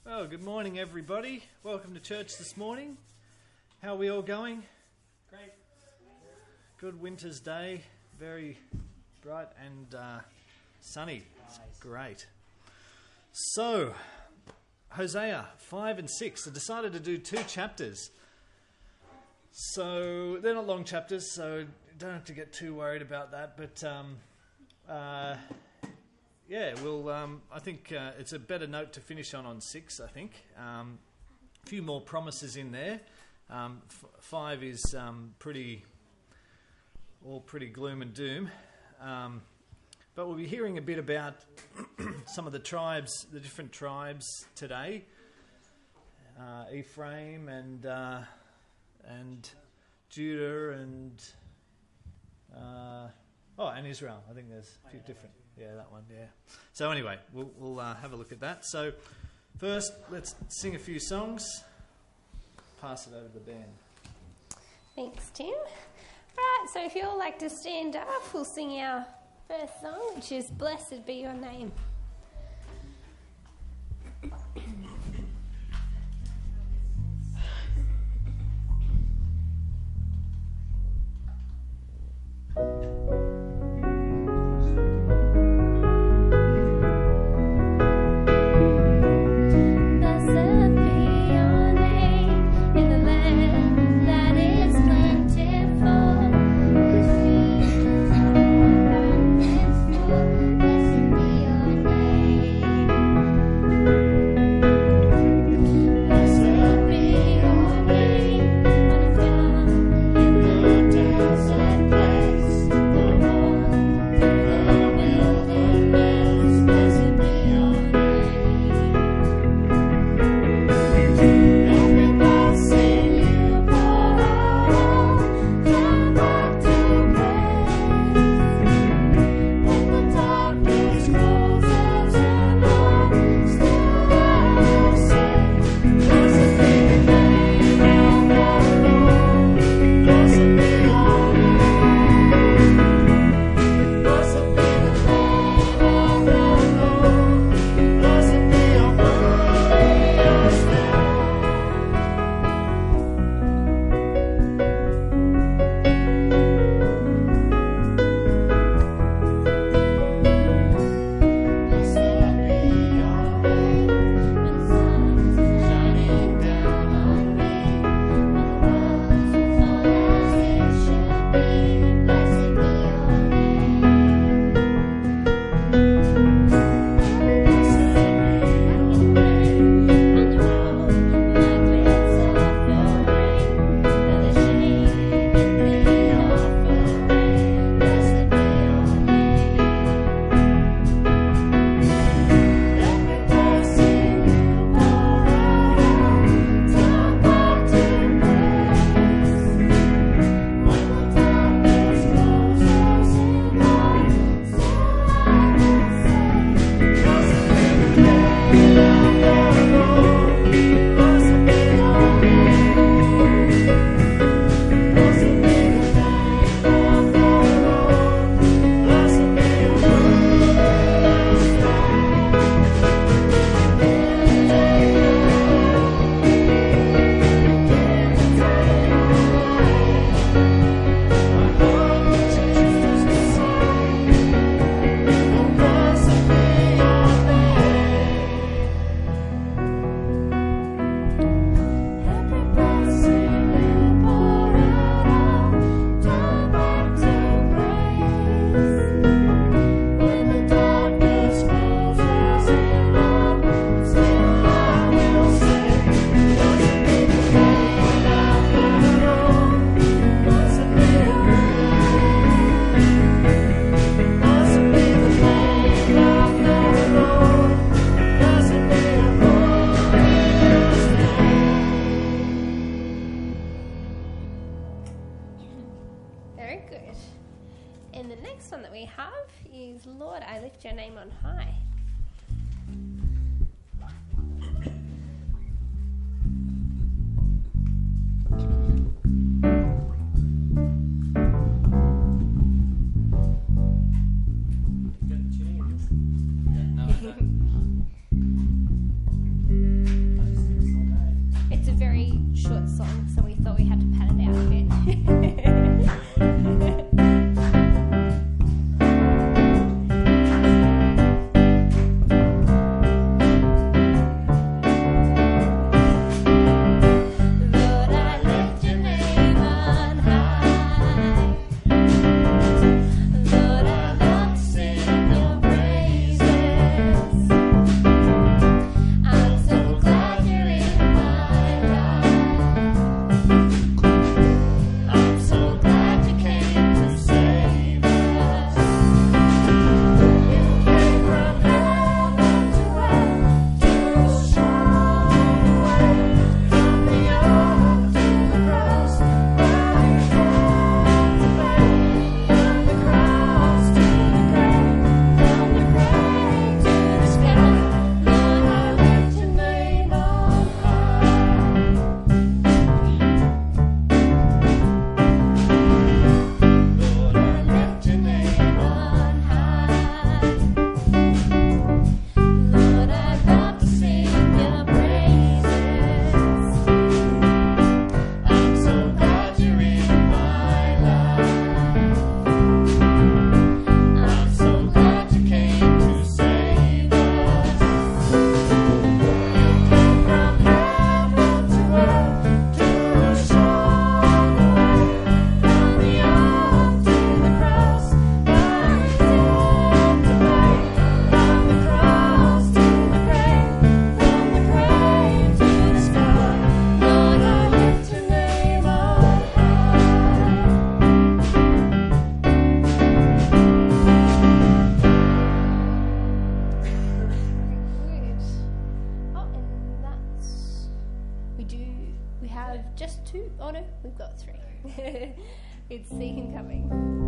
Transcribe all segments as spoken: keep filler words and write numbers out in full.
Well, good morning, everybody. Welcome to church this morning. How are we all going? Great. Good winter's day. Very bright and uh, sunny. It's Nice. great. So, Hosea five and six. I decided to do two chapters. So, they're not long chapters, so you don't have to get too worried about that. But, um, uh, yeah, we'll, um, I think uh, it's a better note to finish on on six, I think. Um, a few more promises in there. Um, f- five is um, pretty, all pretty gloom and doom. Um, but we'll be hearing a bit about some of the tribes, the different tribes today. Uh, Ephraim and uh, and Judah and uh, oh, and Israel. I think there's a few different. Yeah, that one. Yeah. So anyway, we'll we'll uh, have a look at that. So first, let's sing a few songs. Pass it over to the band. Thanks, Tim. Right, so if you all like to stand up, we'll sing our first song, which is Blessed Be Your Name. have just two. Oh no, we've got three. It's See Him Coming.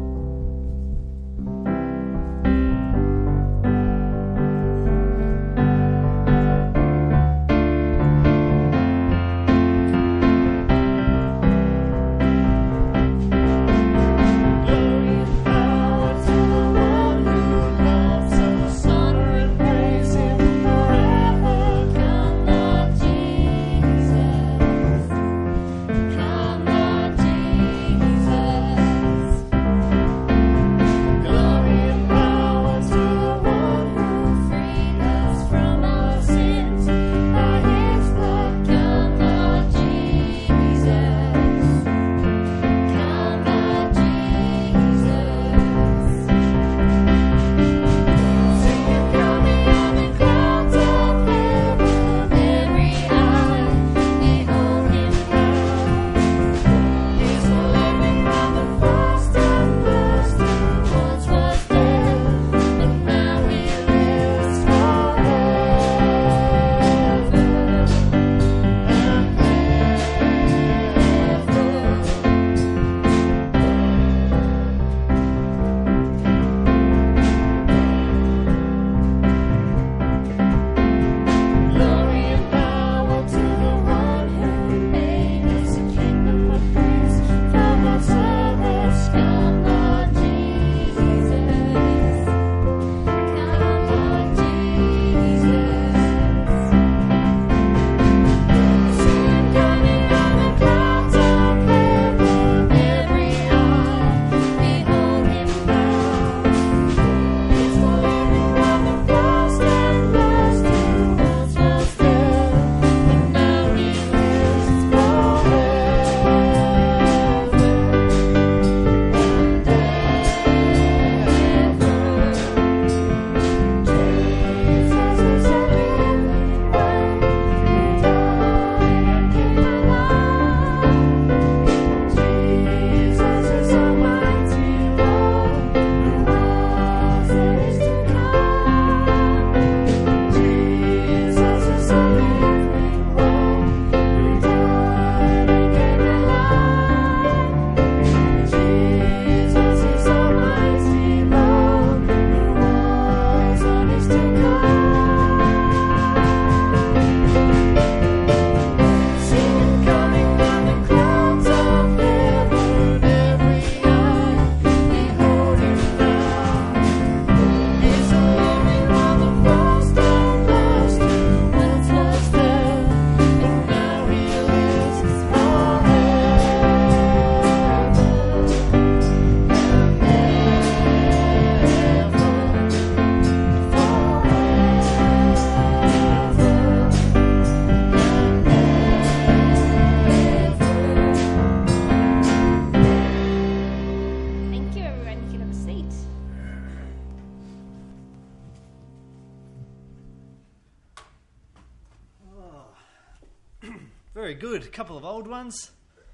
Very good. A couple of old ones.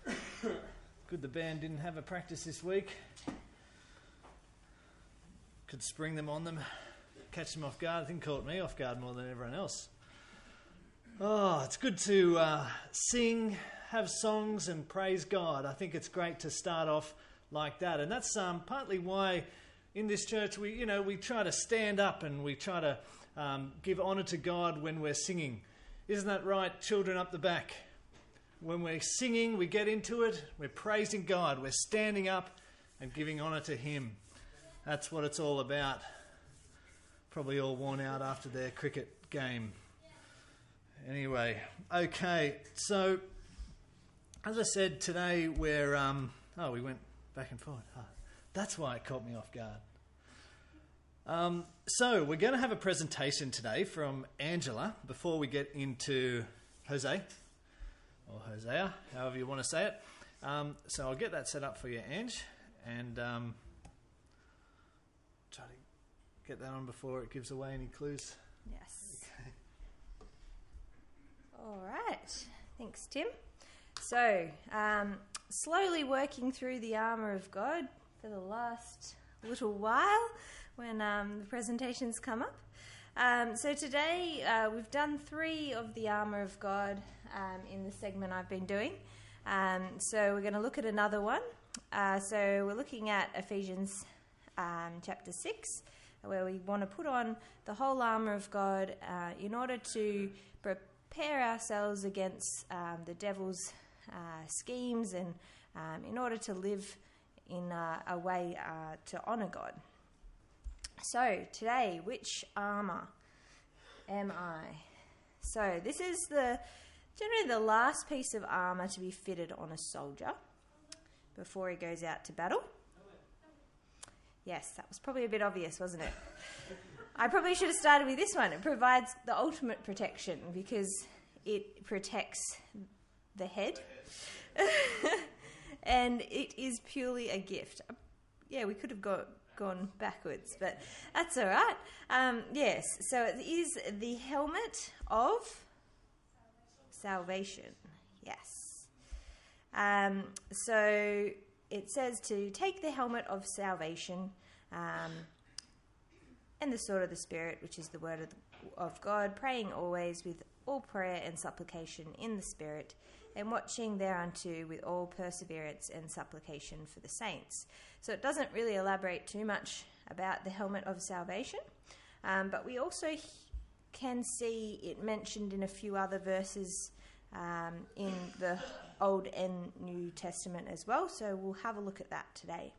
Good the band didn't have a practice this week. Could spring them on them, catch them off guard. I think caught me off guard more than everyone else. Oh, it's good to uh, sing, have songs and praise God. I think it's great to start off like that. And that's um, partly why in this church we, you know, we try to stand up and we try to um, give honour to God when we're singing. Isn't that right, children up the back? When we're singing, we get into it, we're praising God, we're standing up and giving honour to Him. That's what it's all about. Probably all worn out after their cricket game. Anyway, okay, so as I said, today we're, um, oh, we went back and forth. Oh, that's why it caught me off guard. Um, so we're going to have a presentation today from Angela before we get into Jose, or Hosea, however you want to say it. Um, so I'll get that set up for you, Ange, and um, try to get that on before it gives away any clues. Yes. Okay. All right. Thanks, Tim. So, um, slowly working through the armour of God for the last little while when um, the presentations come up. Um, so today uh, we've done three of the armour of God um, in the segment I've been doing. Um, so we're going to look at another one. Uh, so we're looking at Ephesians um, chapter six, where we want to put on the whole armour of God uh, in order to prepare ourselves against um, the devil's uh, schemes and um, in order to live in uh, a way uh, to honour God. So today, which armour am I? So this is the generally the last piece of armour to be fitted on a soldier before he goes out to battle. Yes, that was probably a bit obvious, wasn't it? I probably should have started with this one. It provides the ultimate protection because it protects the head. And it is purely a gift. Yeah, we could have got, gone backwards, but that's all right. Um, yes, so it is the helmet of salvation. Yes. Um, so it says to take the helmet of salvation um, and the sword of the Spirit, which is the word of, the, of God, praying always with all prayer and supplication in the Spirit, and watching thereunto with all perseverance and supplication for the saints. So it doesn't really elaborate too much about the helmet of salvation, um, but we also can see it mentioned in a few other verses um, in the Old and New Testament as well, so we'll have a look at that today.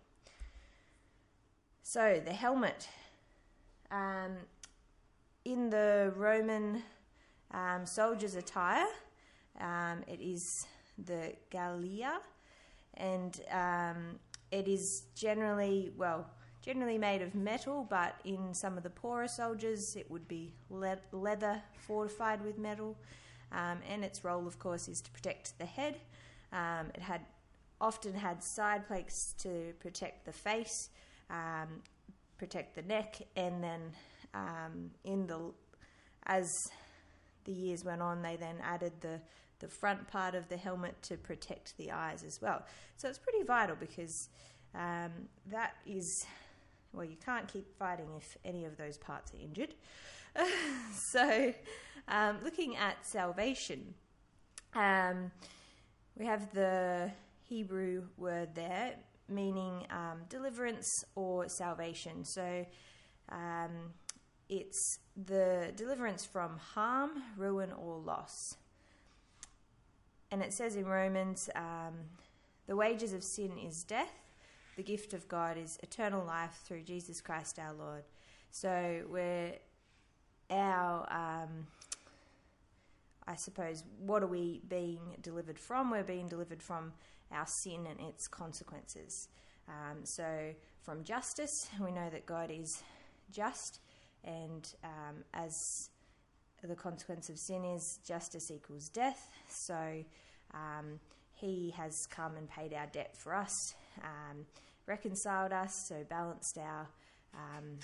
So the helmet. Um, in the Roman um, soldier's attire, Um, it is the galea, and um, it is generally, well, generally made of metal, but in some of the poorer soldiers it would be le- leather fortified with metal, um, and its role, of course, is to protect the head. Um, it had often had side plates to protect the face, um, protect the neck, and then um, in the as the years went on, they then added the the front part of the helmet to protect the eyes as well. So it's pretty vital because um, that is, well, you can't keep fighting if any of those parts are injured. So um, looking at salvation, um, we have the Hebrew word there meaning um, deliverance or salvation. So um, it's the deliverance from harm, ruin, or loss. And it says in Romans, um, the wages of sin is death. The gift of God is eternal life through Jesus Christ our Lord. So we're our, um, I suppose, what are we being delivered from? We're being delivered from our sin and its consequences. Um, so from justice, we know that God is just, and um, as the consequence of sin is justice equals death. So um, he has come and paid our debt for us, um, reconciled us, so balanced our um,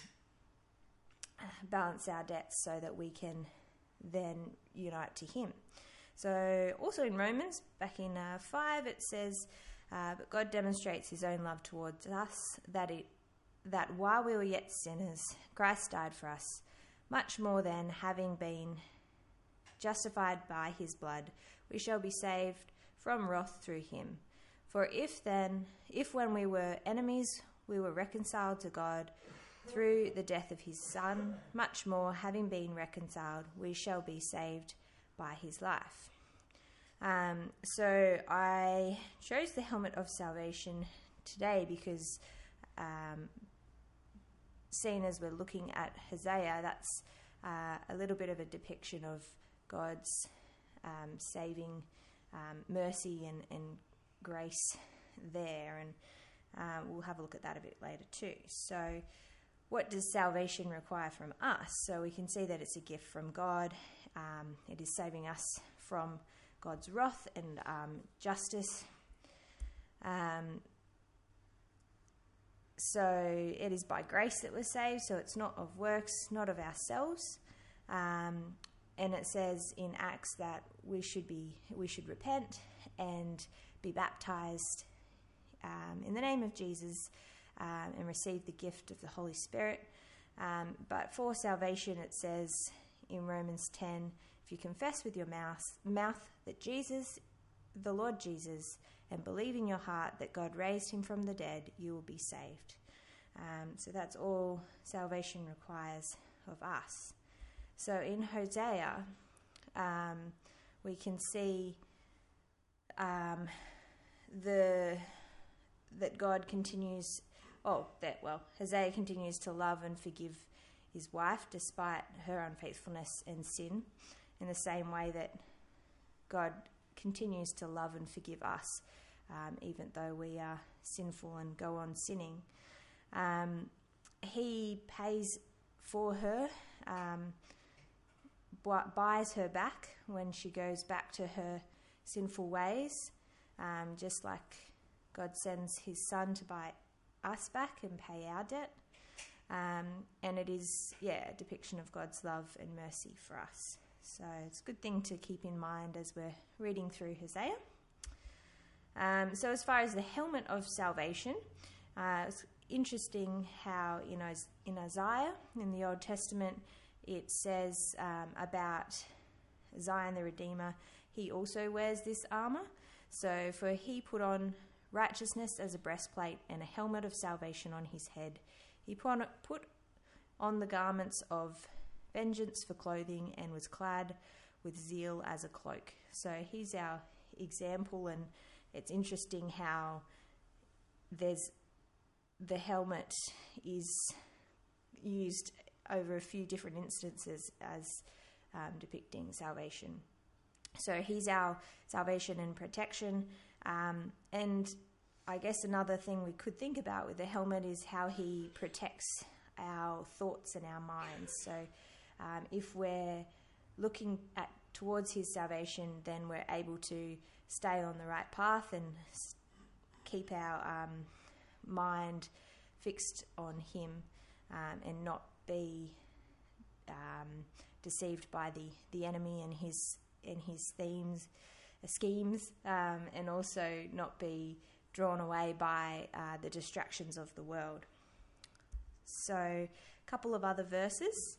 balance our debts so that we can then unite to him. So also in Romans, back in uh, five, it says, uh, but God demonstrates his own love towards us, that it that while we were yet sinners, Christ died for us. Much more than, having been justified by his blood, we shall be saved from wrath through him. For if then, if when we were enemies, we were reconciled to God through the death of his Son, much more, having been reconciled, we shall be saved by his life. Um, so I chose the helmet of salvation today because um, seen as we're looking at Hosea, that's uh, a little bit of a depiction of God's um, saving um, mercy and, and grace there, and uh, we'll have a look at that a bit later too. So what does salvation require from us? So we can see that it's a gift from God. Um, it is saving us from God's wrath and um, justice. Um, So it is by grace that we're saved, so it's not of works, not of ourselves. Um, and it says in Acts that we should be, we should repent and be baptized um, in the name of Jesus um, and receive the gift of the Holy Spirit. Um, but for salvation, it says in Romans ten, if you confess with your mouth, mouth that Jesus the Lord Jesus and believe in your heart that God raised him from the dead, you will be saved. Um, so that's all salvation requires of us. So in Hosea, um, we can see um, the that God continues, oh, that, well, Hosea continues to love and forgive his wife despite her unfaithfulness and sin, in the same way that God continues to love and forgive us, um, even though we are sinful and go on sinning. Um, he pays for her, um, bu- buys her back when she goes back to her sinful ways, um, just like God sends his son to buy us back and pay our debt. Um, and it is, yeah, a depiction of God's love and mercy for us. So it's a good thing to keep in mind as we're reading through Hosea. Um, so as far as the helmet of salvation, uh, it's interesting how in, in Isaiah, in the Old Testament, it says um, about Zion the Redeemer, he also wears this armour. So for he put on righteousness as a breastplate and a helmet of salvation on his head. He put on, put on the garments of vengeance for clothing and was clad with zeal as a cloak. So he's our example, and it's interesting how there's the helmet is used over a few different instances as um, depicting salvation. So he's our salvation and protection. Um, and I guess another thing we could think about with the helmet is how he protects our thoughts and our minds. So um, if we're looking at towards his salvation, then we're able to stay on the right path and keep our um, mind fixed on him, um, and not be um, deceived by the, the enemy and his and his themes, uh, schemes, um, and also not be drawn away by uh, the distractions of the world. So a couple of other verses.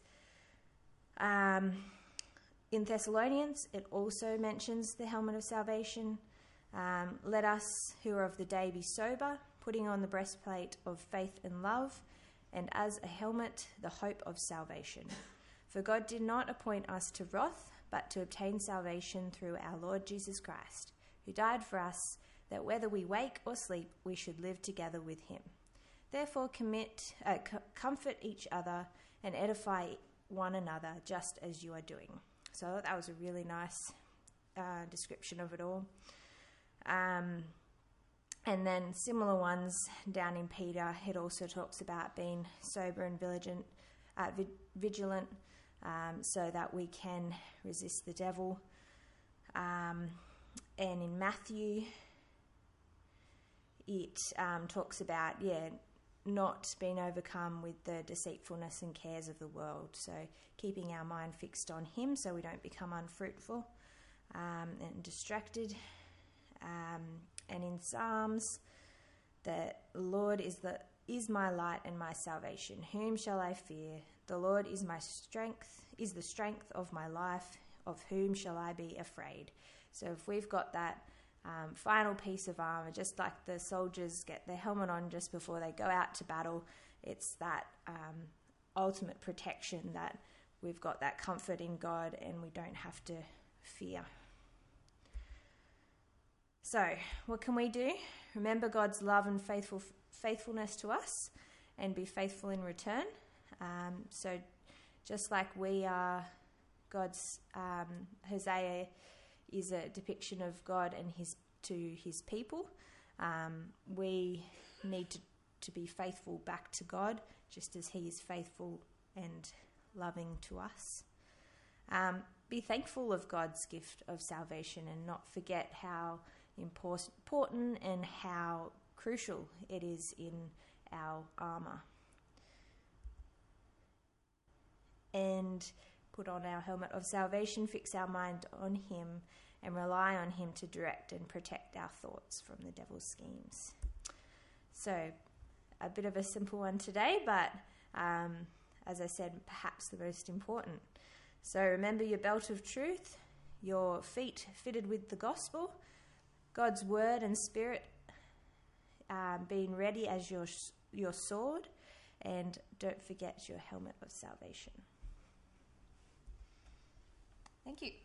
Um, in Thessalonians, it also mentions the helmet of salvation. Um, Let us who are of the day be sober, putting on the breastplate of faith and love, and as a helmet, the hope of salvation. For God did not appoint us to wrath, but to obtain salvation through our Lord Jesus Christ, who died for us, that whether we wake or sleep, we should live together with him. Therefore commit, uh, co- comfort each other and edify one another, just as you are doing. So I thought that was a really nice uh, description of it all. Um, and then similar ones down in Peter, it also talks about being sober and vigilant, uh, vi- vigilant um, so that we can resist the devil. Um, and in Matthew, it um, talks about, yeah, not being overcome with the deceitfulness and cares of the world. So keeping our mind fixed on him so we don't become unfruitful um, and distracted. Um, and in Psalms, the Lord is the is my light and my salvation. Whom shall I fear? The Lord is my strength, is the strength of my life. Of whom shall I be afraid? So if we've got that um, final piece of armour, just like the soldiers get their helmet on just before they go out to battle, it's that um, ultimate protection that we've got that comfort in God and we don't have to fear. So, what can we do? Remember God's love and faithful faithfulness to us and be faithful in return. Um, so, just like we are God's, um, Hosea is a depiction of God and his to his people. Um, we need to, to be faithful back to God, just as he is faithful and loving to us. Um, be thankful of God's gift of salvation and not forget how important and how crucial it is in our armour. And put on our helmet of salvation, fix our mind on him, and rely on him to direct and protect our thoughts from the devil's schemes. So, a bit of a simple one today, but um, as I said, perhaps the most important. So remember your belt of truth, your feet fitted with the gospel, God's word and spirit um, being ready as your your sword, and don't forget your helmet of salvation. Thank you.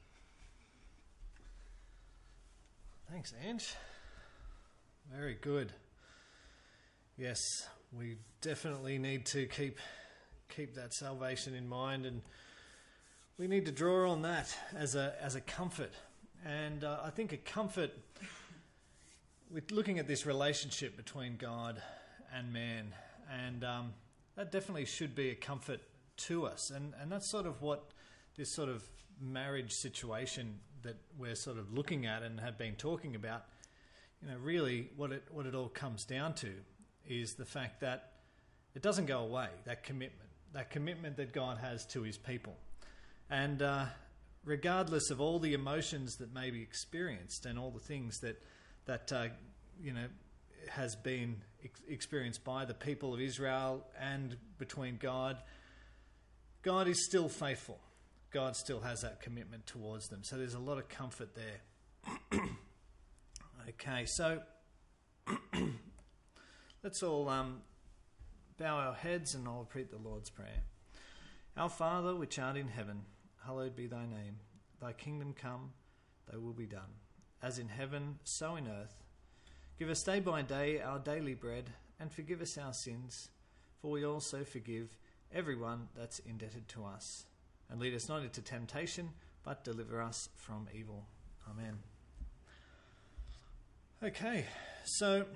Thanks, Ange. Very good. Yes, we definitely need to keep keep that salvation in mind, and we need to draw on that as a as a comfort. And uh, I think a comfort with looking at this relationship between God and man, and um, that definitely should be a comfort to us. And and that's sort of what this sort of marriage situation that we're sort of looking at and have been talking about, you know, really what it what it all comes down to is the fact that it doesn't go away, that commitment, that commitment that God has to his people. And uh, regardless of all the emotions that may be experienced and all the things that, that uh, you know, has been ex- experienced by the people of Israel and between God, God is still faithful. God still has that commitment towards them. So there's a lot of comfort there. Okay, so let's all um, bow our heads and I'll repeat the Lord's Prayer. Our Father, which art in heaven, hallowed be thy name. Thy kingdom come, thy will be done, as in heaven, so in earth. Give us day by day our daily bread, and forgive us our sins, for we also forgive everyone that's indebted to us. And lead us not into temptation, but deliver us from evil. Amen. Okay, so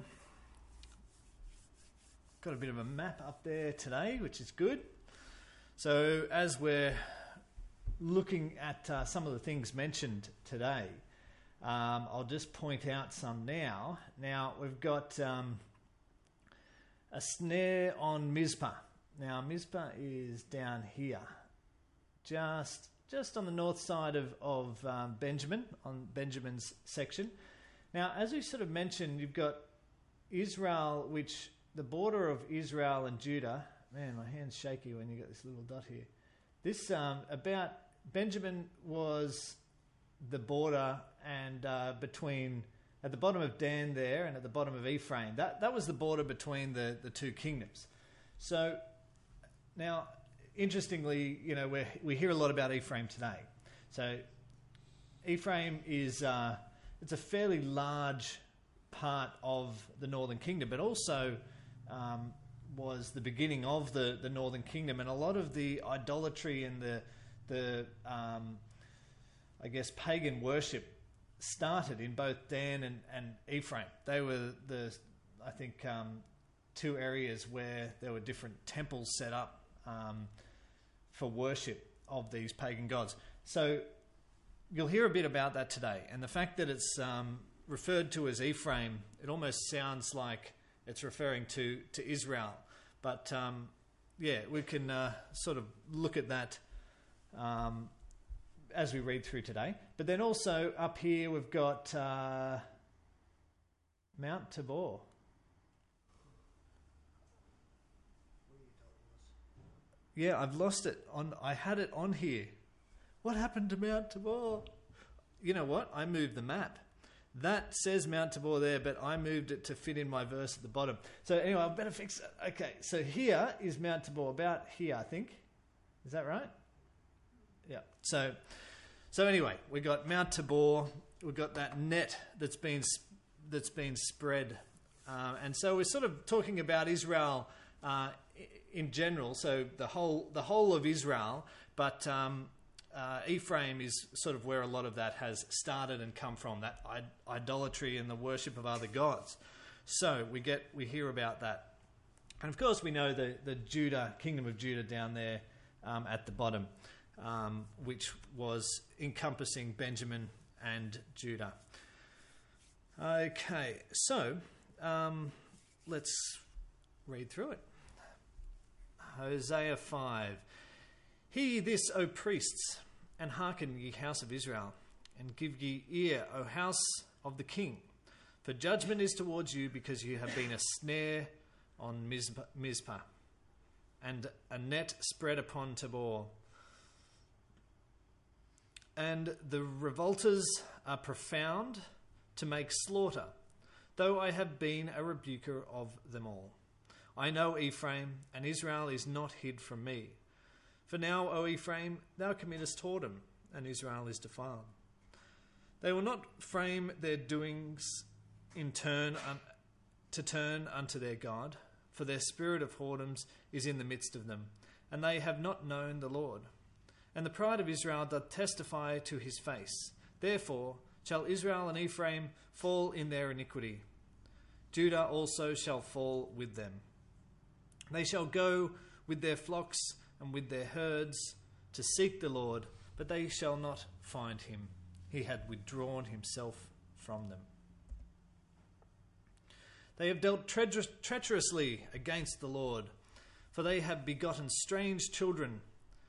got a bit of a map up there today, which is good. So as we're looking at uh, some of the things mentioned today, um, I'll just point out some now. Now, we've got um, a snare on Mizpah. Now, Mizpah is down here, just just on the north side of, of um, Benjamin, on Benjamin's section. Now, as we sort of mentioned, you've got Israel, which the border of Israel and Judah. Man, my hand's shaky when you got this little dot here. This um, about Benjamin was the border, and uh, between at the bottom of Dan there and at the bottom of Ephraim. That that was the border between the, the two kingdoms. So now, interestingly, you know, we we hear a lot about Ephraim today. So Ephraim is uh, it's a fairly large part of the northern kingdom, but also um, was the beginning of the, the northern kingdom, and a lot of the idolatry and the the um, I guess pagan worship started in both Dan and, and Ephraim. They were the I think um, two areas where there were different temples set up um, for worship of these pagan gods. So you'll hear a bit about that today, and the fact that it's um, referred to as Ephraim, it almost sounds like it's referring to, to Israel. But um, yeah, we can uh, sort of look at that um, as we read through today. But then also up here we've got uh, Mount Tabor. Yeah, I've lost it. On I had it on here. What happened to Mount Tabor? You know what? I moved the map. That says Mount Tabor there, but I moved it to fit in my verse at the bottom. So anyway, I better fix it. Okay, so here is Mount Tabor, about here, I think. Is that right? Yeah. So, so anyway, we got Mount Tabor. We've got that net that's been that's been spread, uh, and so we're sort of talking about Israel uh, in general. So the whole the whole of Israel, but. Um, Uh, Ephraim is sort of where a lot of that has started and come from, that I- idolatry and the worship of other gods. So we get we hear about that. And of course we know the, the Judah, kingdom of Judah down there um, at the bottom, um, which was encompassing Benjamin and Judah. Okay, so um, let's read through it. Hosea five. Hear ye this, O priests, and hearken, ye house of Israel, and give ye ear, O house of the king. For judgment is towards you, because you have been a snare on Mizpah, and a net spread upon Tabor. And the revolters are profound to make slaughter, though I have been a rebuker of them all. I know Ephraim, and Israel is not hid from me. For now, O Ephraim, thou committest whoredom, and Israel is defiled. They will not frame their doings in turn un- to turn unto their God, for their spirit of whoredoms is in the midst of them, and they have not known the Lord. And the pride of Israel doth testify to his face. Therefore shall Israel and Ephraim fall in their iniquity. Judah also shall fall with them. They shall go with their flocks and with their herds to seek the Lord, but they shall not find him. He had withdrawn himself from them. They have dealt treacher- treacherously against the Lord, for they have begotten strange children.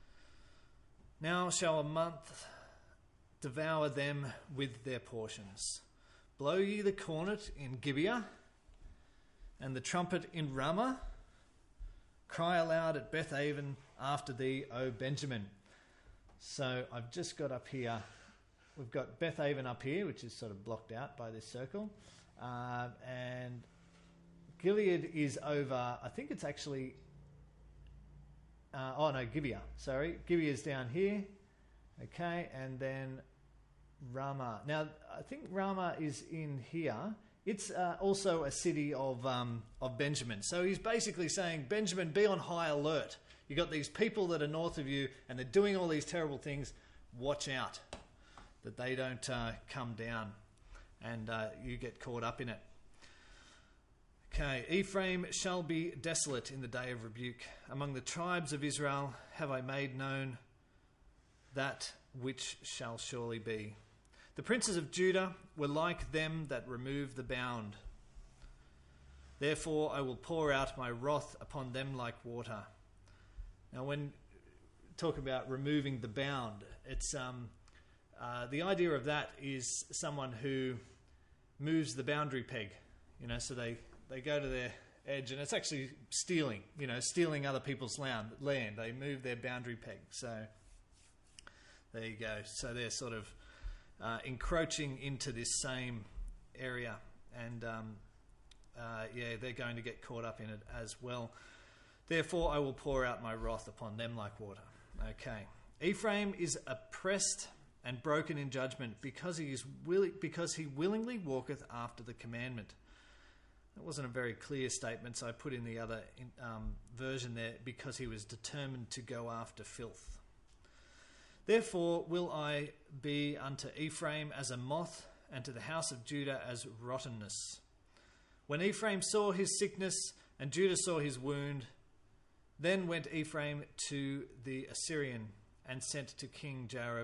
Now shall a month devour them with their portions. Blow ye the cornet in Gibeah, and the trumpet in Ramah. Cry aloud at Bethaven after thee, O Benjamin. So I've just got up here, we've got Bethaven up here, which is sort of blocked out by this circle. Uh, and Gilead is over, I think it's actually, uh, oh no, Gibeah, sorry. Gibeah is down here. Okay, and then Ramah. Now, I think Ramah is in here. It's uh, also a city of um, of Benjamin. So he's basically saying, Benjamin, be on high alert. You've got these people that are north of you and they're doing all these terrible things. Watch out that they don't uh, come down and uh, you get caught up in it. Okay, Ephraim shall be desolate in the day of rebuke. Among the tribes of Israel have I made known that which shall surely be. The princes of Judah were like them that remove the bound. Therefore I will pour out my wrath upon them like water. Now when talk about removing the bound, it's um, uh, the idea of that is someone who moves the boundary peg. You know, so they, they go to their edge, and it's actually stealing, you know, stealing other people's land. land. They move their boundary peg. So there you go. So they're sort of Uh, encroaching into this same area, and um, uh, yeah, they're going to get caught up in it as well. Therefore I will pour out my wrath upon them like water. Okay, Ephraim is oppressed and broken in judgment, because he is willing, because he willingly walketh after the commandment. That wasn't a very clear statement, so I put in the other in, um, version there, because he was determined to go after filth. Therefore will I be unto Ephraim as a moth, and to the house of Judah as rottenness. When Ephraim saw his sickness, and Judah saw his wound, then went Ephraim to the Assyrian, and sent to King Jareb.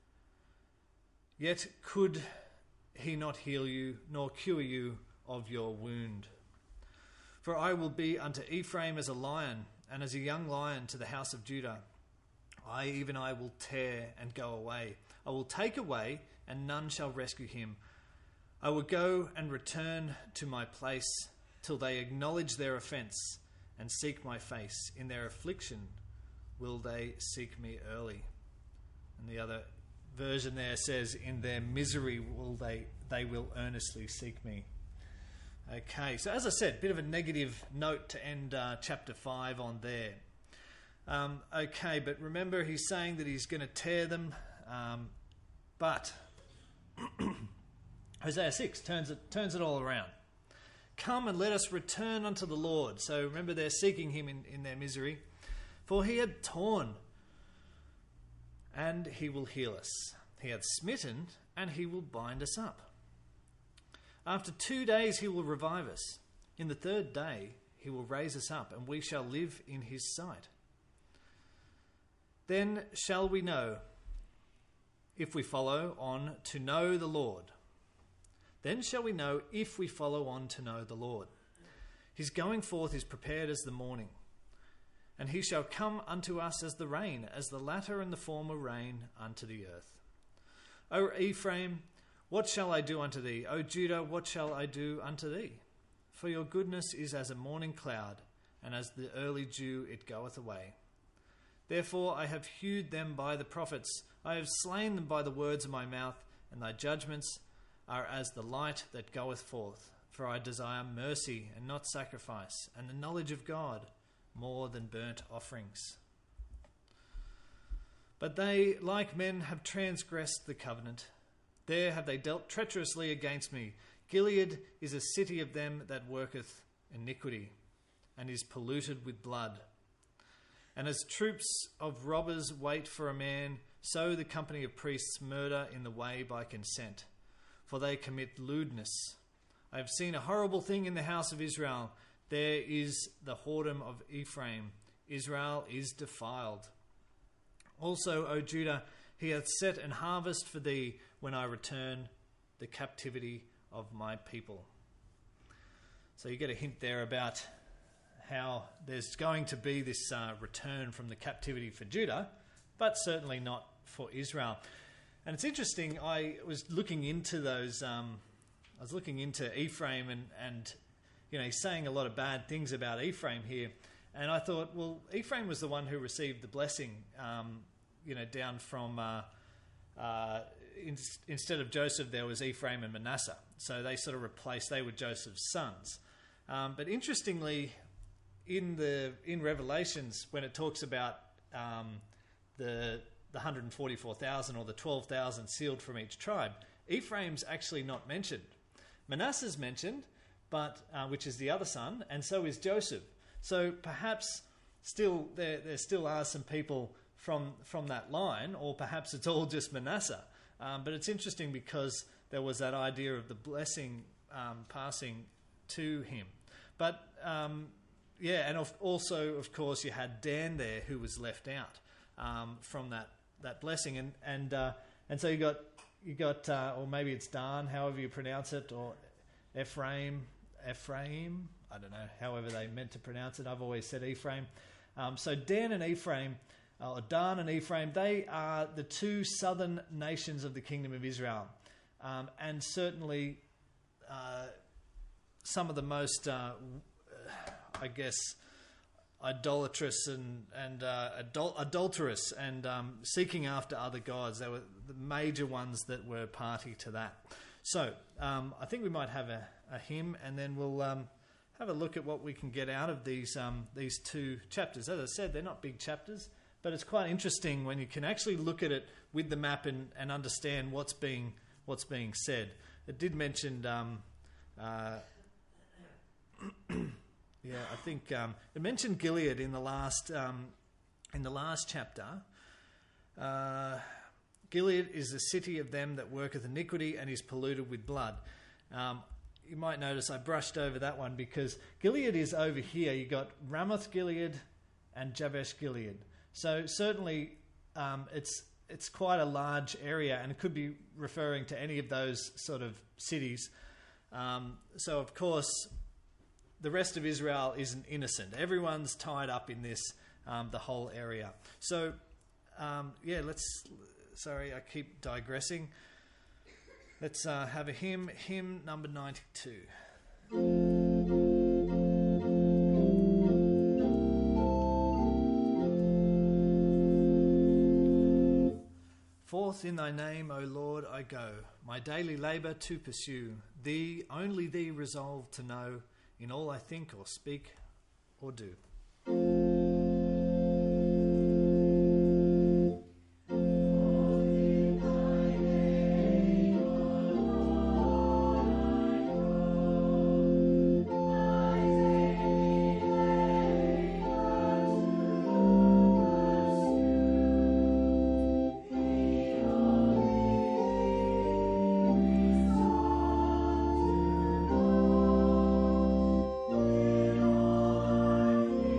Yet could he not heal you, nor cure you of your wound. For I will be unto Ephraim as a lion, and as a young lion to the house of Judah. I, even I, will tear and go away. I will take away, and none shall rescue him. I will go and return to my place, till they acknowledge their offence, and seek my face. In their affliction will they seek me early. And the other version there says, in their misery will they, they will earnestly seek me. Okay, so as I said, bit of a negative note to end uh, chapter five on there. Um, okay, but remember he's saying that he's going to tear them, um, but Hosea six turns it, turns it all around. Come and let us return unto the Lord. So remember, they're seeking him in, in their misery. For he had torn, and he will heal us. He hath smitten, and he will bind us up. After two days he will revive us. In the third day he will raise us up, and we shall live in his sight. Then shall we know, if we follow on to know the Lord. Then shall we know if we follow on to know the Lord. His going forth is prepared as the morning, and he shall come unto us as the rain, as the latter and the former rain unto the earth. O Ephraim, what shall I do unto thee? O Judah, what shall I do unto thee? For your goodness is as a morning cloud, and as the early dew it goeth away. Therefore I have hewed them by the prophets, I have slain them by the words of my mouth, and thy judgments are as the light that goeth forth. For I desire mercy and not sacrifice, and the knowledge of God more than burnt offerings. But they, like men, have transgressed the covenant. There have they dealt treacherously against me. Gilead is a city of them that worketh iniquity, and is polluted with blood. And as troops of robbers wait for a man, so the company of priests murder in the way by consent, for they commit lewdness. I have seen a horrible thing in the house of Israel. There is the whoredom of Ephraim. Israel is defiled. Also, O Judah, he hath set an harvest for thee when I return the captivity of my people. So you get a hint there about how there's going to be this uh, return from the captivity for Judah, but certainly not for Israel. And it's interesting, I was looking into those, um, I was looking into Ephraim, and, and you know, he's saying a lot of bad things about Ephraim here. And I thought, well, Ephraim was the one who received the blessing, um, you know, down from, uh, uh, in, instead of Joseph, there was Ephraim and Manasseh. So they sort of replaced, they were Joseph's sons. Um, but interestingly, in the in Revelations, when it talks about um, the the one hundred forty-four thousand or the twelve thousand sealed from each tribe, Ephraim's actually not mentioned. Manasseh's mentioned, but uh, which is the other son, and so is Joseph. So perhaps still there there still are some people from from that line, or perhaps it's all just Manasseh. Um, but it's interesting because there was that idea of the blessing um, passing to him. But um, yeah, and of, also, of course, you had Dan there who was left out um, from that, that blessing, and and uh, and so you got you got, uh, or maybe it's Dan, however you pronounce it, or Ephraim, Ephraim. I don't know, however they meant to pronounce it. I've always said Ephraim. Um, so Dan and Ephraim, or Dan and Ephraim, they are the two southern nations of the kingdom of Israel, um, and certainly uh, some of the most, uh, I guess, idolatrous and and uh, adul- adulterous and um, seeking after other gods. They were the major ones that were party to that. So um, I think we might have a, a hymn, and then we'll um, have a look at what we can get out of these um, these two chapters. As I said, they're not big chapters, but it's quite interesting when you can actually look at it with the map and, and understand what's being what's being said. It did mention, um, uh, yeah, I think um, it mentioned Gilead in the last um, in the last chapter. Uh, Gilead is the city of them that worketh iniquity and is polluted with blood. Um, you might notice I brushed over that one because Gilead is over here. You got Ramoth Gilead and Jabesh Gilead. So certainly um, it's it's quite a large area, and it could be referring to any of those sort of cities. Um, so of course, the rest of Israel isn't innocent. Everyone's tied up in this, um, the whole area. So um, yeah, let's. Sorry, I keep digressing. Let's uh, have a hymn. Hymn number ninety-two. Forth in thy name, O Lord, I go, my daily labour to pursue. Thee, only thee resolve to know, in all I think or speak or do. Thank you.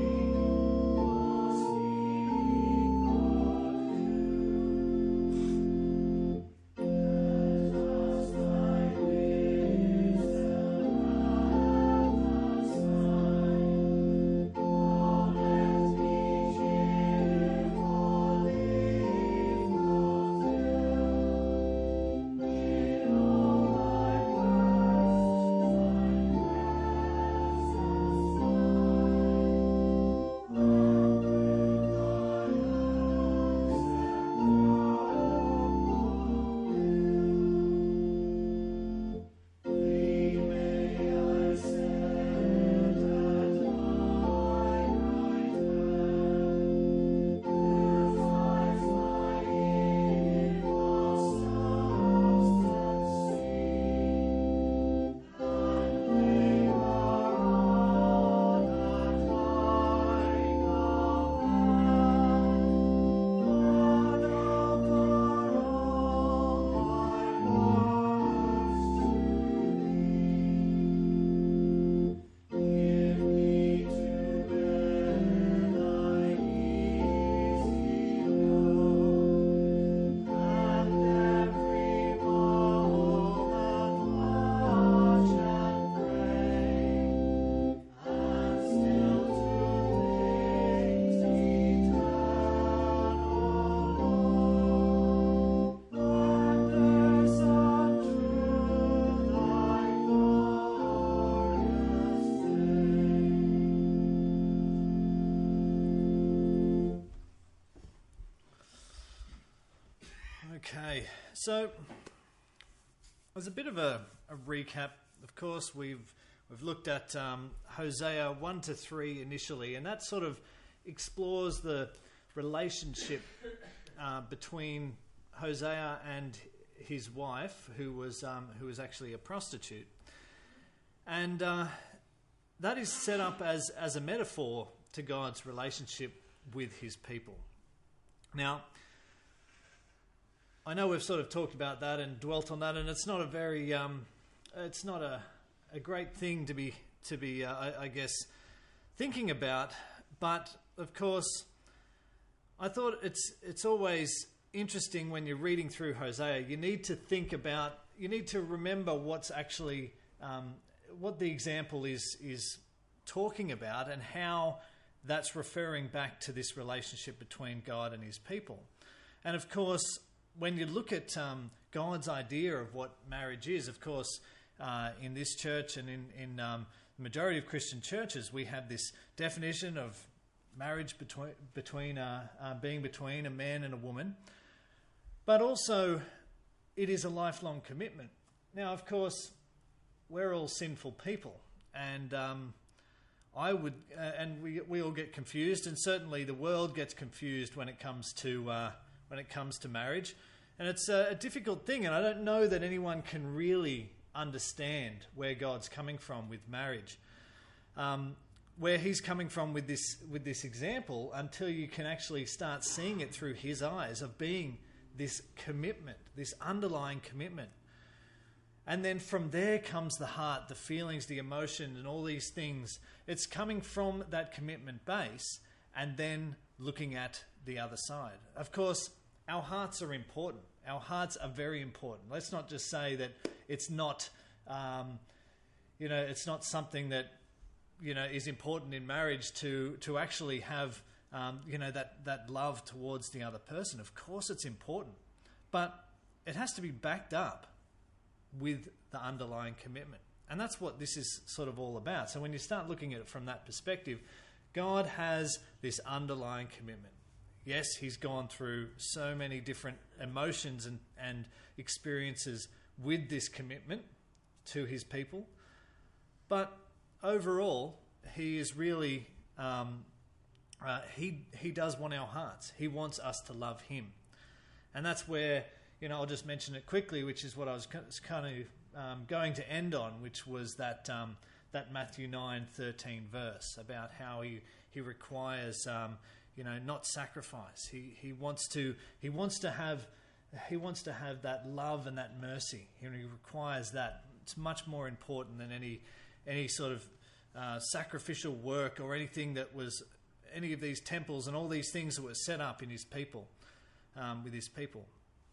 So, as a bit of a, a recap, of course, we've we've looked at um, Hosea one to three initially, and that sort of explores the relationship uh, between Hosea and his wife, who was um, who was actually a prostitute, and uh, that is set up as as a metaphor to God's relationship with his people. Now, I know we've sort of talked about that and dwelt on that, and it's not a very, um, it's not a, a great thing to be to be, uh, I, I guess, thinking about. But of course, I thought it's it's always interesting when you're reading through Hosea. You need to think about, you need to remember what's actually um, what the example is is talking about, and how that's referring back to this relationship between God and his people. And of course, when you look at um, God's idea of what marriage is, of course, uh, in this church and in, in um, the majority of Christian churches, we have this definition of marriage between, between uh, uh, being between a man and a woman. But also, it is a lifelong commitment. Now, of course, we're all sinful people, and um, I would, uh, and we we all get confused, and certainly the world gets confused when it comes to uh, when it comes to marriage, and it's a, a difficult thing. And I don't know that anyone can really understand where God's coming from with marriage, um, where He's coming from with this with this example, until you can actually start seeing it through His eyes of being this commitment, this underlying commitment. And then from there comes the heart, the feelings, the emotion, and all these things. It's coming from that commitment base and then looking at the other side. Of course, our hearts are important. Our hearts are very important. Let's not just say that it's not, um, you know, it's not something that, you know, is important in marriage to to actually have, um, you know, that, that love towards the other person. Of course it's important, but it has to be backed up with the underlying commitment. And that's what this is sort of all about. So when you start looking at it from that perspective, God has this underlying commitment. Yes, he's gone through so many different emotions and, and experiences with this commitment to his people. But overall, he is really, um, uh, he, he does want our hearts. He wants us to love him. And that's where, you know, I'll just mention it quickly, which is what I was kind of um, going to end on, which was that um, that Matthew nine thirteen verse about how he he requires, um, you know, not sacrifice. He he wants to he wants to have he wants to have that love and that mercy. He requires that. It's much more important than any any sort of uh, sacrificial work or anything that was any of these temples and all these things that were set up in his people, um, with his people.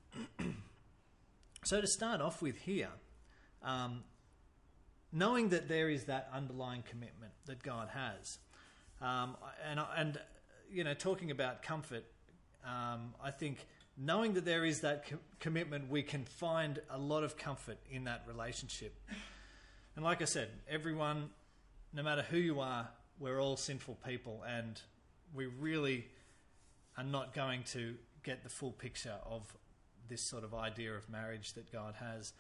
So to start off with here, um, knowing that there is that underlying commitment that God has, um, and and you know, talking about comfort, um, I think knowing that there is that co- commitment, we can find a lot of comfort in that relationship. And like I said, everyone, no matter who you are, we're all sinful people, and we really are not going to get the full picture of this sort of idea of marriage that God has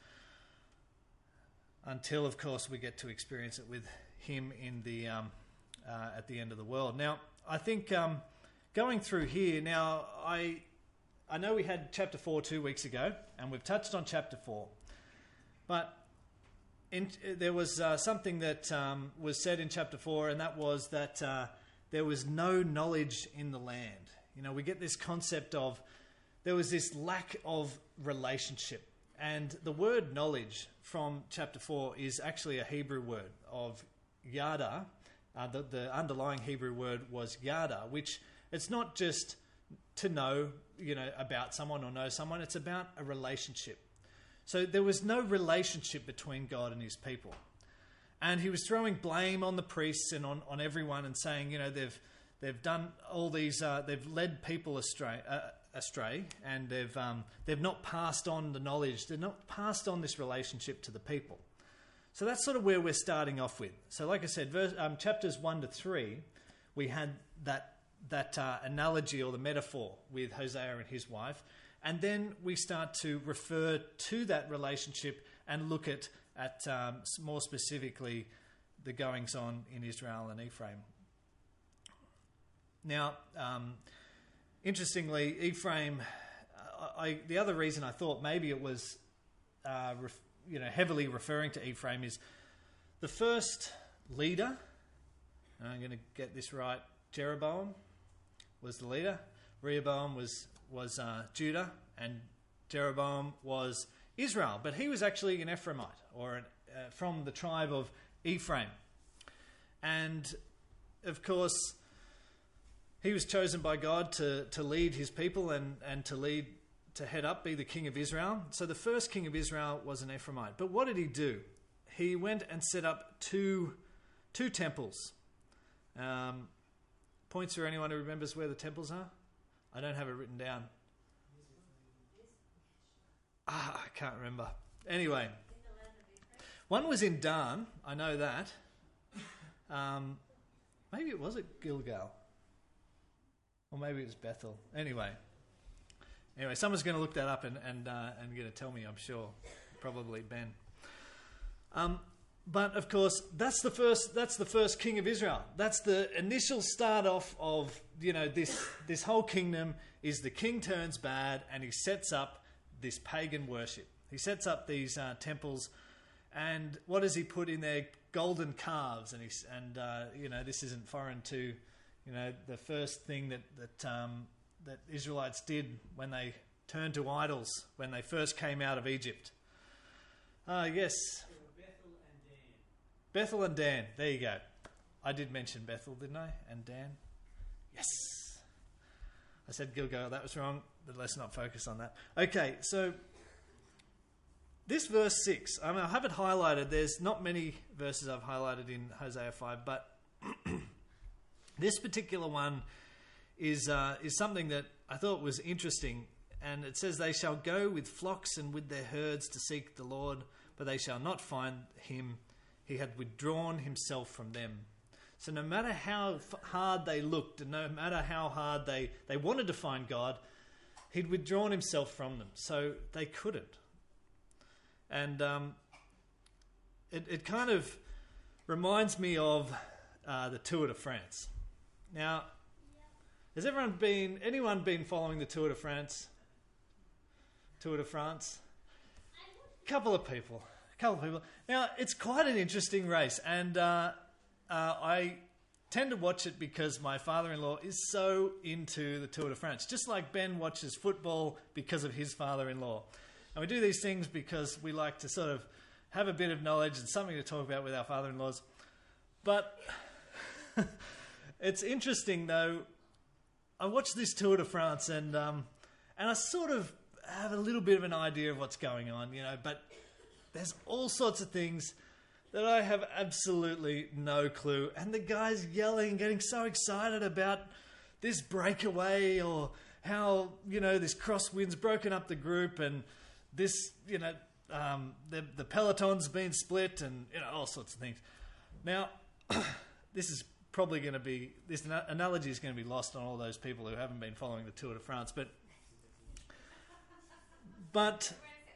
until, of course, we get to experience it with him in the um, uh, at the end of the world. Now, I think um, going through here, now I I know we had chapter four two weeks ago, and we've touched on chapter four, but in, there was uh, something that um, was said in chapter four, and that was that uh, there was no knowledge in the land. You know, we get this concept of there was this lack of relationship. And the word knowledge from chapter four is actually a Hebrew word of yada. Uh, the, the underlying Hebrew word was yada, which it's not just to know, you know, about someone or know someone. It's about a relationship. So there was no relationship between God and his people. And he was throwing blame on the priests and on, on everyone and saying, you know, they've they've done all these, uh, they've led people astray. Uh, astray and they've um, they've not passed on the knowledge, they've not passed on this relationship to the people. So that's sort of where we're starting off with. So like I said, verse, um, chapters one to three, we had that that uh, analogy or the metaphor with Hosea and his wife, And then we start to refer to that relationship and look at, at um, more specifically the goings-on in Israel and Ephraim. Now, um, interestingly, Ephraim, I, I, the other reason I thought maybe it was uh, ref, you know, heavily referring to Ephraim is the first leader, and I'm going to get this right, Jeroboam was the leader. Rehoboam was was uh, Judah, and Jeroboam was Israel. But he was actually an Ephraimite, or an, uh, from the tribe of Ephraim. And, of course, he was chosen by God to, to lead his people and, and to lead, to head up, be the king of Israel. So the first king of Israel was an Ephraimite. But what did he do? He went and set up two, two temples. Um, points for anyone who remembers where the temples are? I don't have it written down. Ah, I can't remember. Anyway, one was in Dan. I know that. Um, maybe it was at Gilgal, or maybe it was Bethel. Anyway, anyway, someone's going to look that up and and uh, and going to tell me. I'm sure, probably Ben. Um, But of course, that's the first. That's the first king of Israel. That's the initial start off of you know this. This whole kingdom is the king turns bad, and he sets up this pagan worship. He sets up these uh, temples, and what does he put in there? Golden calves, and he's and uh, you know this isn't foreign to you know the first thing that that um, that Israelites did when they turned to idols when they first came out of Egypt. Ah, uh, yes. Bethel and Dan. There you go. I did mention Bethel, didn't I? And Dan. Yes. I said Gilgal. That was wrong, but let's not focus on that. Okay, so this verse six, I mean, I have it highlighted. There's not many verses I've highlighted in Hosea five, but this particular one is uh, is something that I thought was interesting. And it says, "They shall go with flocks and with their herds to seek the Lord, but they shall not find him. He had withdrawn himself from them." So no matter how f- hard they looked, and no matter how hard they, they wanted to find God, he'd withdrawn himself from them. So they couldn't. And um, it, it kind of reminds me of uh, the Tour de France. Now, has everyone been, anyone been following the Tour de France? Tour de France? A couple of people. couple of people. Now, it's quite an interesting race, and uh, uh, I tend to watch it because my father-in-law is so into the Tour de France, just like Ben watches football because of his father-in-law. And we do these things because we like to sort of have a bit of knowledge and something to talk about with our father-in-laws. But it's interesting, though. I watch this Tour de France, and um, and I sort of have a little bit of an idea of what's going on, you know, but there's all sorts of things that I have absolutely no clue. And the guy's yelling, getting so excited about this breakaway, or how, you know, this crosswind's broken up the group, and this, you know, um, the, the peloton's been split, and, you know, all sorts of things. Now, this is probably going to be, this analogy is going to be lost on all those people who haven't been following the Tour de France, but, but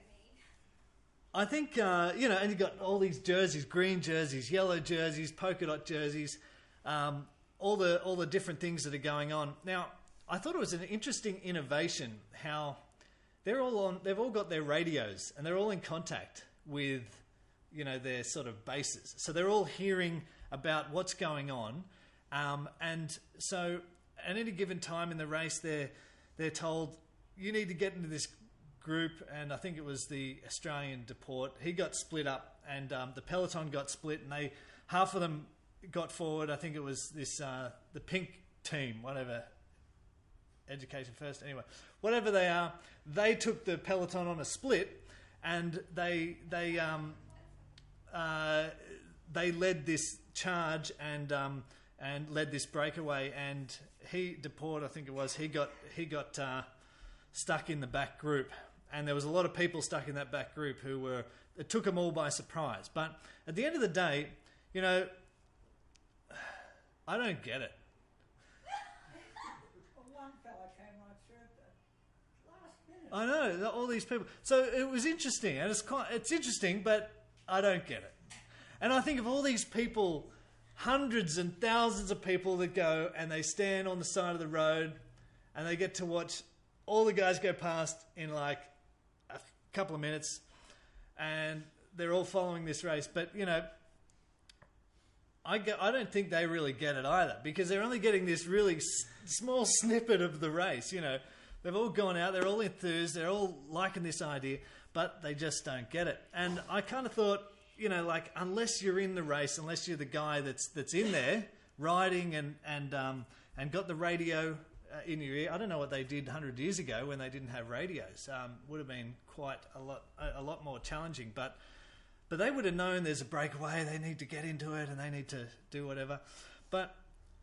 I think, uh, you know, and you've got all these jerseys, green jerseys, yellow jerseys, polka dot jerseys, um, all the all the different things that are going on. Now, I thought it was an interesting innovation how they're all on, they've all got their radios, and they're all in contact with, you know, their sort of bases. So they're all hearing about what's going on. Um, and so at any given time in the race, they're, they're told, you need to get into this group, and I think it was the Australian Deport. He got split up, and um, the peloton got split, and they half of them got forward. I think it was this uh, the pink team, whatever, Education First. Anyway, whatever they are, they took the peloton on a split, and they they um, uh, they led this charge and um, and led this breakaway. And he Deport, I think it was, he got he got uh, stuck in the back group. And there was a lot of people stuck in that back group who were, it took them all by surprise. But at the end of the day, you know, I don't get it. Well, one fella came right through at the last minute. I know, all these people. So it was interesting, and it's quite, it's interesting, but I don't get it. And I think of all these people, hundreds and thousands of people that go and they stand on the side of the road and they get to watch all the guys go past in like a couple of minutes, and they're all following this race. But, you know, I, get, I don't think they really get it either, because they're only getting this really s- small snippet of the race. You know, they've all gone out, they're all enthused, they're all liking this idea, but they just don't get it. And I kind of thought, you know, like, unless you're in the race, unless you're the guy that's that's in there riding and and um, and got the radio uh, in your ear. I don't know what they did one hundred years ago when they didn't have radios. Um, would have been quite a lot a, a lot more challenging. But but they would have known there's a breakaway. They need to get into it and they need to do whatever. But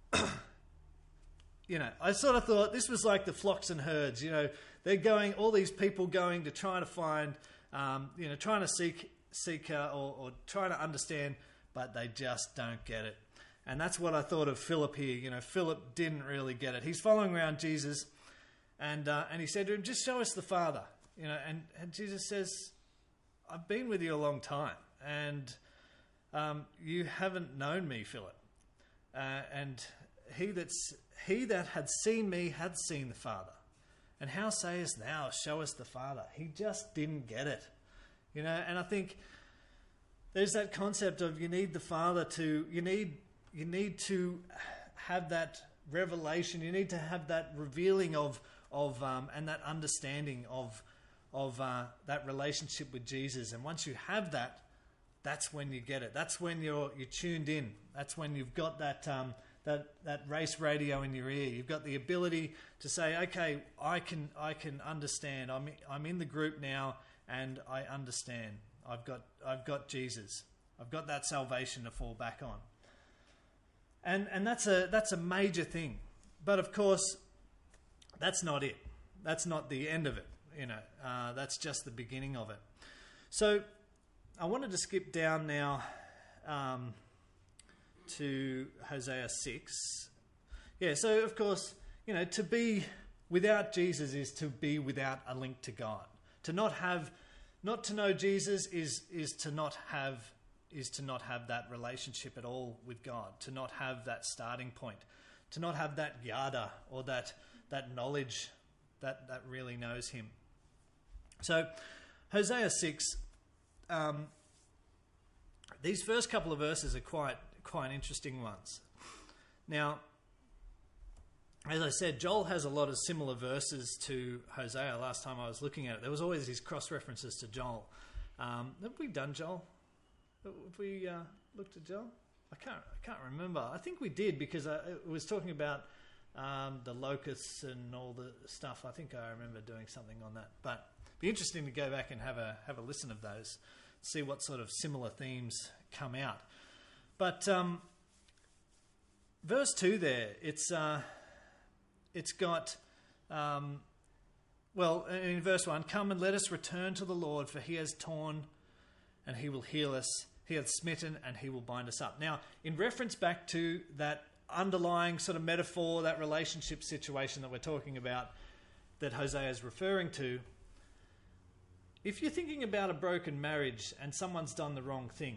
you know, I sort of thought this was like the flocks and herds. You know, they're going, all these people going to try to find, um, you know, trying to seek. seeker or, or trying to understand, but they just don't get it. And that's what I thought of Philip here. You know, Philip didn't really get it. He's following around Jesus, and uh, and he said to him, just show us the Father. You know, and, and Jesus says, I've been with you a long time, and um, you haven't known me, Philip. Uh, and he that's he that had seen me had seen the Father. And how sayest thou, show us the Father? He just didn't get it. You know, and I think there's that concept of you need the Father to, you need you need to have that revelation. You need to have that revealing of of um, and that understanding of of uh, that relationship with Jesus. And once you have that, that's when you get it. That's when you're you're tuned in. That's when you've got that um, that that race radio in your ear. You've got the ability to say, okay, I can I can understand. I'm I'm in the group now. And I understand. I've got I've got Jesus. I've got that salvation to fall back on. And and that's a that's a major thing. But of course, that's not it. That's not the end of it. You know, uh, that's just the beginning of it. So I wanted to skip down now um, to Hosea six. Yeah. So of course, you know, to be without Jesus is to be without a link to God. To not have, not to know Jesus is is to not have is to not have that relationship at all with God. To not have that starting point. To not have that yada or that that knowledge that that really knows Him. So, Hosea six. Um, these first couple of verses are quite quite interesting ones. Now, as I said, Joel has a lot of similar verses to Hosea. Last time I was looking at it, there was always these cross-references to Joel. Um, have we done Joel? Have we uh, looked at Joel? I can't I can't remember. I think we did, because I, it was talking about um, the locusts and all the stuff. I think I remember doing something on that. But it'd be interesting to go back and have a have a listen of those, see what sort of similar themes come out. But um, verse two there, it's... Uh, It's got, um, well, in verse one, come and let us return to the Lord, for he has torn and he will heal us. He hath smitten and he will bind us up. Now, in reference back to that underlying sort of metaphor, that relationship situation that we're talking about, that Hosea is referring to, if you're thinking about a broken marriage and someone's done the wrong thing,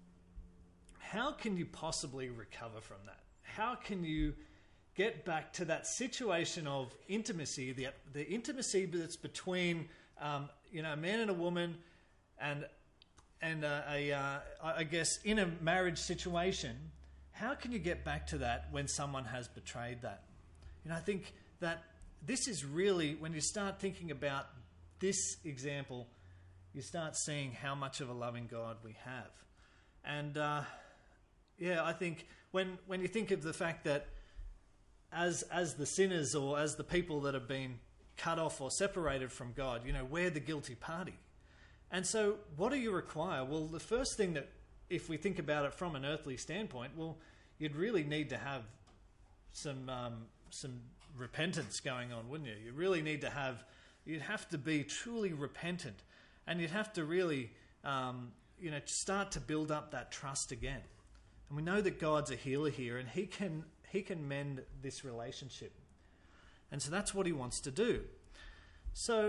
how can you possibly recover from that? How can you get back to that situation of intimacy, the the intimacy that's between um, you know a man and a woman, and and uh, a uh, I guess in a marriage situation? How can you get back to that when someone has betrayed that? You know, I think that this is really, when you start thinking about this example, you start seeing how much of a loving God we have. And uh, yeah, I think when when you think of the fact that as as the sinners, or as the people that have been cut off or separated from God, you know, we're the guilty party. And so what do you require? Well, the first thing that, if we think about it from an earthly standpoint, well, you'd really need to have some um, some repentance going on, wouldn't you? You really need to have, you'd have to be truly repentant, and you'd have to really, um, you know, start to build up that trust again. And we know that God's a healer here, and He can He can mend this relationship. And so that's what He wants to do. So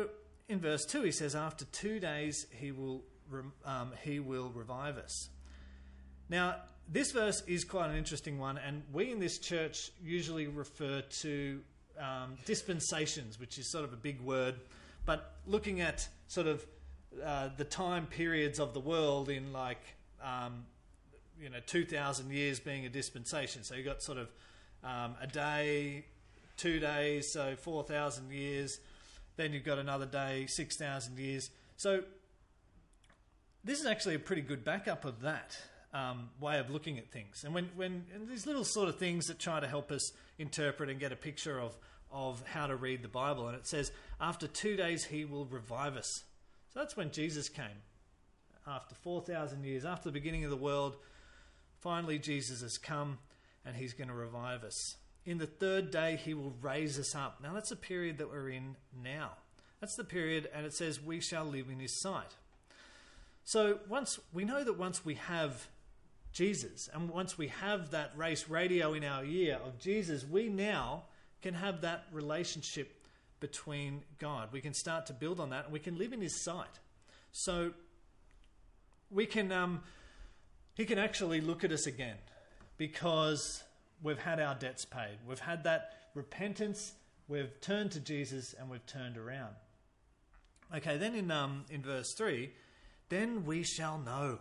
in verse two, he says, after two days he will um, he will revive us. Now, this verse is quite an interesting one, and we in this church usually refer to um, dispensations, which is sort of a big word, but looking at sort of uh, the time periods of the world in like, um, you know, two thousand years being a dispensation. So you've got sort of um, a day, two days, so four thousand years. Then you've got another day, six thousand years. So this is actually a pretty good backup of that um, way of looking at things. And when, when and these little sort of things that try to help us interpret and get a picture of, of how to read the Bible. And it says, after two days he will revive us. So that's when Jesus came. After four thousand years, after the beginning of the world, finally Jesus has come and he's going to revive us. In the third day he will raise us up. Now that's the period that we're in now. That's the period, and it says we shall live in his sight. So once we know that once we have Jesus, and once we have that race radio in our ear of Jesus, we now can have that relationship between God. We can start to build on that, and we can live in his sight. So we can, um, he can actually look at us again because we've had our debts paid. We've had that repentance. We've turned to Jesus and we've turned around. Okay, then in um, in verse three, then we shall know.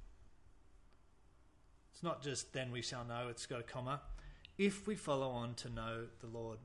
It's not just then we shall know, it's got a comma. If we follow on to know the Lord.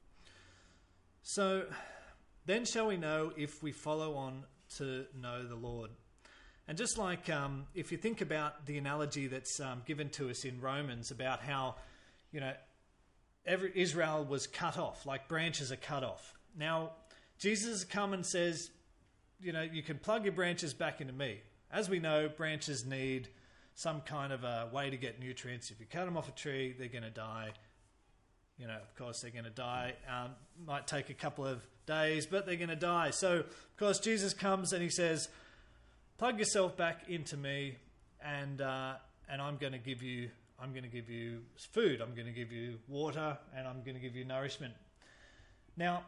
So, then shall we know if we follow on to know the Lord. And just like um, if you think about the analogy that's um, given to us in Romans about how, you know, every Israel was cut off, like branches are cut off. Now, Jesus come and says, you know, you can plug your branches back into me. As we know, branches need some kind of a way to get nutrients. If you cut them off a tree, they're going to die. You know, of course, they're going to die. Um, might take a couple of days, but they're going to die. So, of course, Jesus comes and he says, plug yourself back into me, and uh, and I'm going to give you, I'm going to give you food. I'm going to give you water, and I'm going to give you nourishment. Now,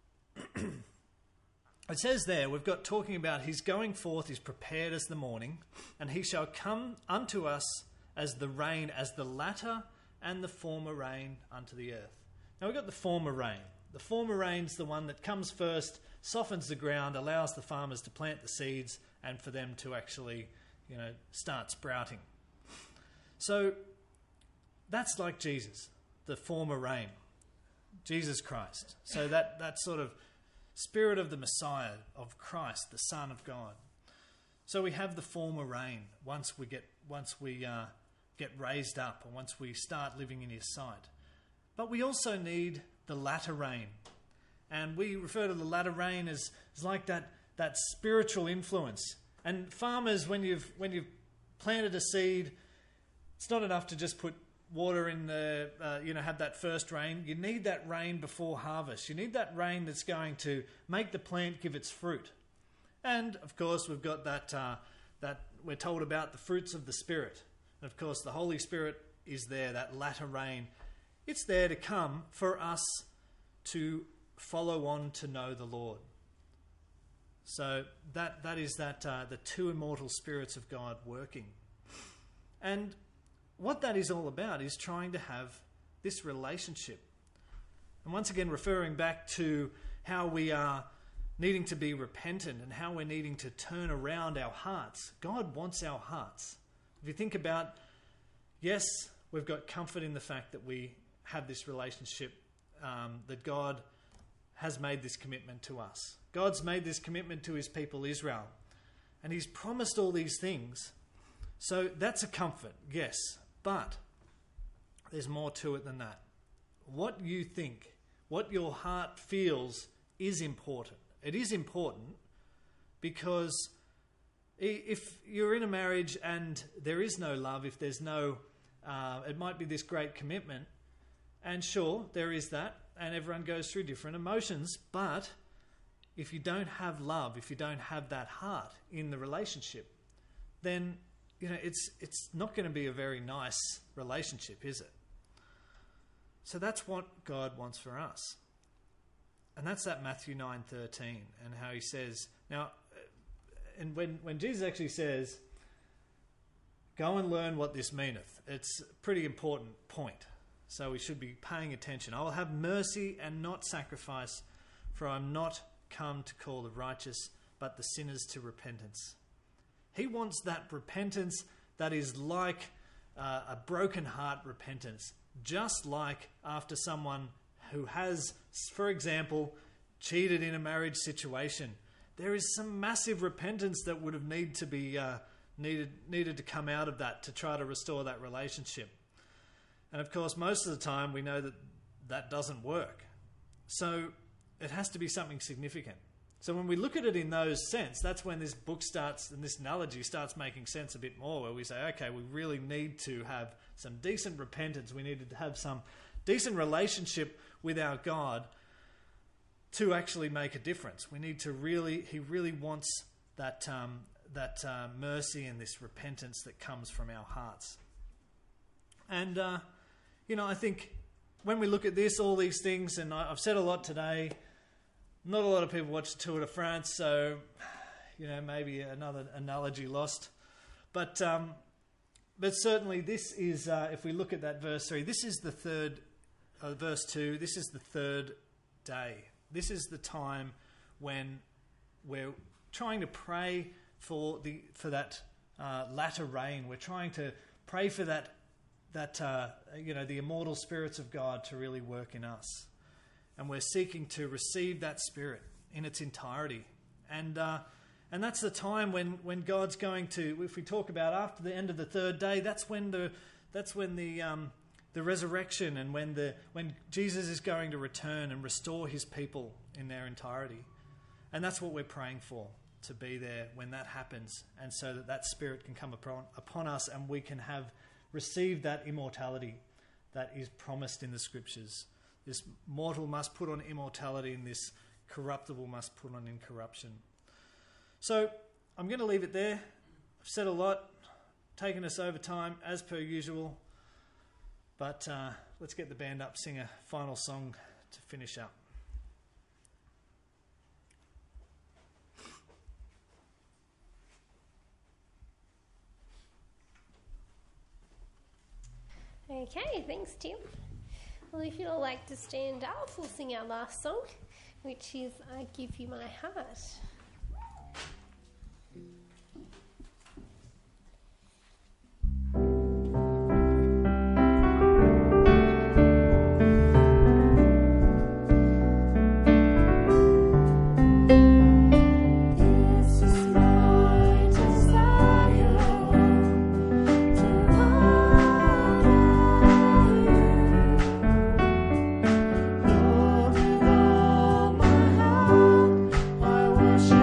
it says there, we've got talking about his going forth is prepared as the morning, and he shall come unto us as the rain, as the latter and the former rain unto the earth. Now we've got the former rain. The former rain's the one that comes first, softens the ground, allows the farmers to plant the seeds and for them to actually, you know, start sprouting. So that's like Jesus, the former rain, Jesus Christ. So that, that sort of Spirit of the Messiah, of Christ, the Son of God. So we have the former rain once we get once we uh, get raised up, or once we start living in his sight. But we also need the latter rain. And we refer to the latter rain as, as like that, that spiritual influence. And farmers, when you've when you've planted a seed, it's not enough to just put water in the, uh, you know, have that first rain. You need that rain before harvest. You need that rain that's going to make the plant give its fruit. And, of course, we've got that, uh, that we're told about the fruits of the Spirit. And, of course, the Holy Spirit is there, that latter rain. It's there to come for us to follow on to know the Lord. So that that is that uh, the two immortal spirits of God working. And what that is all about is trying to have this relationship. And once again, referring back to how we are needing to be repentant and how we're needing to turn around our hearts. God wants our hearts. If you think about, yes, we've got comfort in the fact that we have this relationship, um, that God has made this commitment to us. God's made this commitment to his people Israel. And he's promised all these things. So that's a comfort, yes. But there's more to it than that. What you think, what your heart feels is important. It is important because if you're in a marriage and there is no love, if there's no, uh, it might be this great commitment, and sure, there is that, and everyone goes through different emotions, but if you don't have love, if you don't have that heart in the relationship, then, you know, it's it's not going to be a very nice relationship, is it? So that's what God wants for us. and that's that Matthew nine thirteen, and how he says, now, and when, when Jesus actually says, go and learn what this meaneth, it's a pretty important point. So we should be paying attention. I will have mercy and not sacrifice, for I am not come to call the righteous, but the sinners to repentance. He wants that repentance that is like uh, a broken heart repentance, just like after someone who has, for example, cheated in a marriage situation. There is some massive repentance that would have need to be uh, needed needed to come out of that to try to restore that relationship. And of course, most of the time we know that that doesn't work. So it has to be something significant. So when we look at it in those sense, that's when this book starts, and this analogy starts making sense a bit more, where we say, okay, we really need to have some decent repentance. We need to have some decent relationship with our God to actually make a difference. We need to really, he really wants that um, that uh, mercy and this repentance that comes from our hearts. And, uh, you know, I think when we look at this, all these things, and I, I've said a lot today, not a lot of people watch the Tour de France, so, you know, maybe another analogy lost. But um, but certainly this is, uh, if we look at that verse three, this is the third, uh, verse two, this is the third day. This is the time when we're trying to pray for the for that uh, latter rain. We're trying to pray for that that uh, you know, the immortal spirits of God to really work in us, and we're seeking to receive that Spirit in its entirety. And uh, and that's the time when, when God's going to, if we talk about after the end of the third day, that's when the that's when the um, the resurrection, and when the when Jesus is going to return and restore his people in their entirety. And that's what we're praying for, to be there when that happens, and so that that Spirit can come upon upon us, and we can have received that immortality that is promised in the Scriptures. This mortal must put on immortality, and this corruptible must put on incorruption. So I'm going to leave it there. I've said a lot, taken us over time as per usual, but uh, let's get the band up, sing a final song to finish up. Okay, thanks, Tim. Well, if you'd all like to stand up, we'll sing our last song, which is I Give You My Heart. Lord, with all my heart, I worship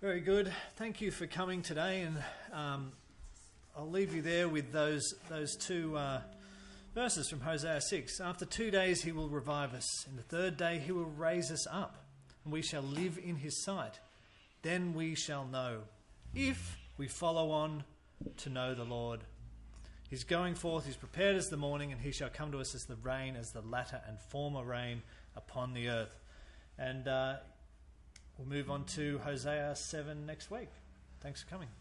Very good. Thank you for coming today, and um, I'll leave you there with those those two uh, verses from Hosea six. After two days he will revive us, and the third day he will raise us up, and we shall live in his sight. Then we shall know, if we follow on to know the Lord. His going forth is prepared as the morning, and he shall come to us as the rain, as the latter and former rain upon the earth. And uh, we'll move on to Hosea seven next week. Thanks for coming.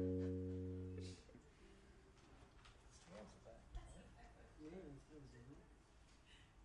Yeah, it's